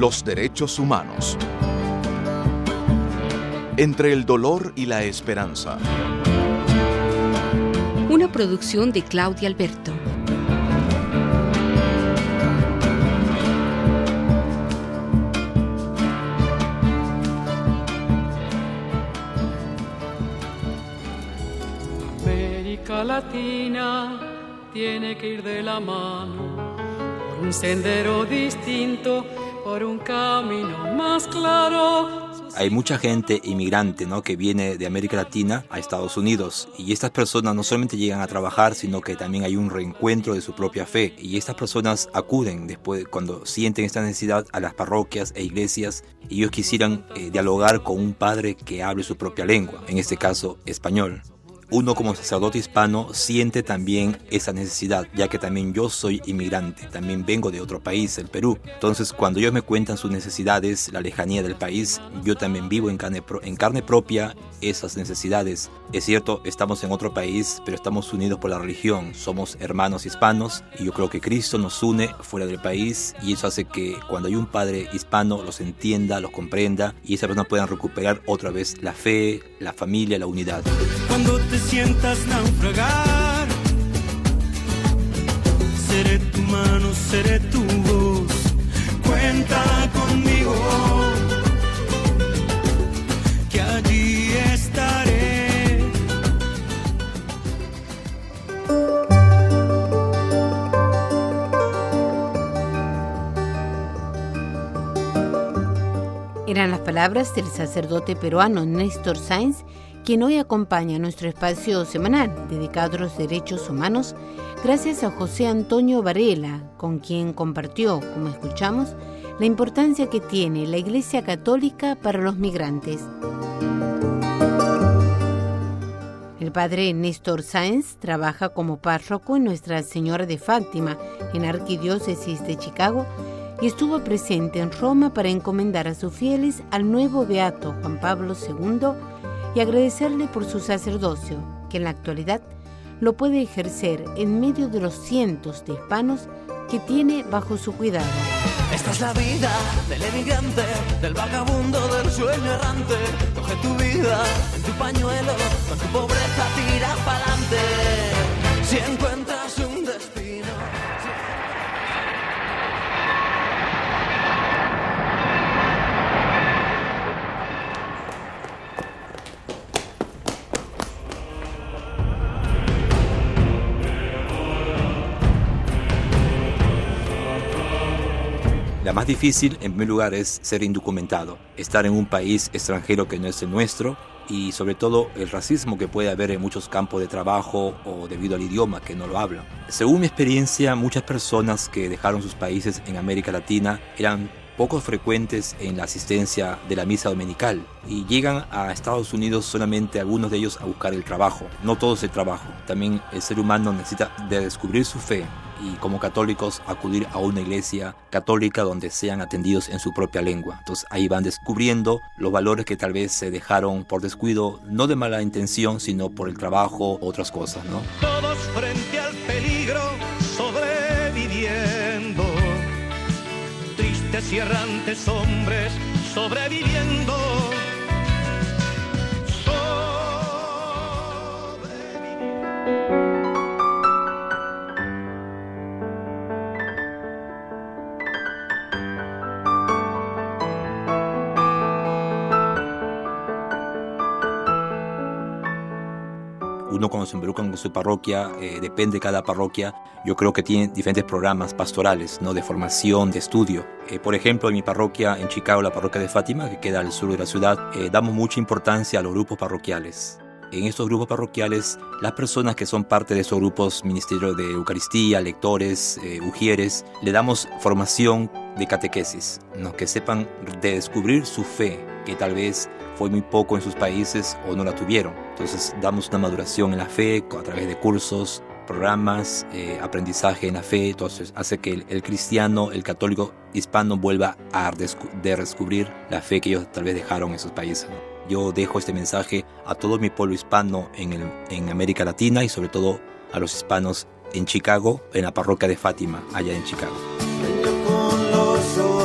Los derechos humanos. Entre el dolor y la esperanza. Una producción de Claudia Alberto. América Latina tiene que ir de la mano por un sendero distinto, por un camino más claro. Hay mucha gente inmigrante, ¿no?, que viene de América Latina a Estados Unidos, y estas personas no solamente llegan a trabajar, sino que también hay un reencuentro de su propia fe, y estas personas acuden después, cuando sienten esta necesidad, a las parroquias e iglesias, y ellos quisieran dialogar con un padre que hable su propia lengua, en este caso español. Uno como sacerdote hispano siente también esa necesidad, ya que también yo soy inmigrante, también vengo de otro país, el Perú. Entonces, cuando ellos me cuentan sus necesidades, la lejanía del país, yo también vivo en carne propia esas necesidades. Es cierto, estamos en otro país, pero estamos unidos por la religión, somos hermanos hispanos, y yo creo que Cristo nos une fuera del país, y eso hace que cuando hay un padre hispano los entienda, los comprenda, y esas personas puedan recuperar otra vez la fe, la familia, la unidad. Cuando te sientas naufragar, seré tu mano, seré tu voz, cuenta conmigo, que allí estaré. Eran las palabras del sacerdote peruano Néstor Sáenz, quien hoy acompaña nuestro espacio semanal dedicado a los derechos humanos, gracias a José Antonio Varela, con quien compartió, como escuchamos, la importancia que tiene la Iglesia Católica para los migrantes. El padre Néstor Sáenz trabaja como párroco en Nuestra Señora de Fátima, en la Arquidiócesis de Chicago, y estuvo presente en Roma para encomendar a sus fieles al nuevo beato Juan Pablo II y agradecerle por su sacerdocio, que en la actualidad lo puede ejercer en medio de los cientos de hispanos que tiene bajo su cuidado. Esta es la vida del emigrante, del vagabundo, del sueño errante. Coge tu vida en tu pañuelo, con tu pobreza tira pa'lante. Si encuentras un destino. La más difícil, en primer lugar, es ser indocumentado, estar en un país extranjero que no es el nuestro, y sobre todo el racismo que puede haber en muchos campos de trabajo o debido al idioma que no lo hablan. Según mi experiencia, muchas personas que dejaron sus países en América Latina eran poco frecuentes en la asistencia de la misa dominical y llegan a Estados Unidos solamente algunos de ellos a buscar el trabajo. No todo es el trabajo, también el ser humano necesita de descubrir su fe y como católicos acudir a una iglesia católica donde sean atendidos en su propia lengua. Entonces ahí van descubriendo los valores que tal vez se dejaron por descuido, no de mala intención, sino por el trabajo u otras cosas, ¿no? Todos frente al peligro, sobreviviendo. Tristes y errantes hombres, sobreviviendo. Uno cuando se involucra en su parroquia, depende de cada parroquia, yo creo que tiene diferentes programas pastorales, ¿no?, de formación, de estudio. Por ejemplo, en mi parroquia en Chicago, la parroquia de Fátima, que queda al sur de la ciudad, damos mucha importancia a los grupos parroquiales. En estos grupos parroquiales, las personas que son parte de esos grupos, ministerio de Eucaristía, lectores, ujieres, le damos formación de catequesis, ¿no?, que sepan de descubrir su fe, que tal vez fue muy poco en sus países o no la tuvieron. Entonces damos una maduración en la fe a través de cursos, programas, aprendizaje en la fe. Entonces hace que el cristiano, el católico hispano vuelva a redescubrir la fe que ellos tal vez dejaron en sus países, ¿no? Yo dejo este mensaje a todo mi pueblo hispano en América Latina y sobre todo a los hispanos en Chicago, en la parroquia de Fátima, allá en Chicago. Con los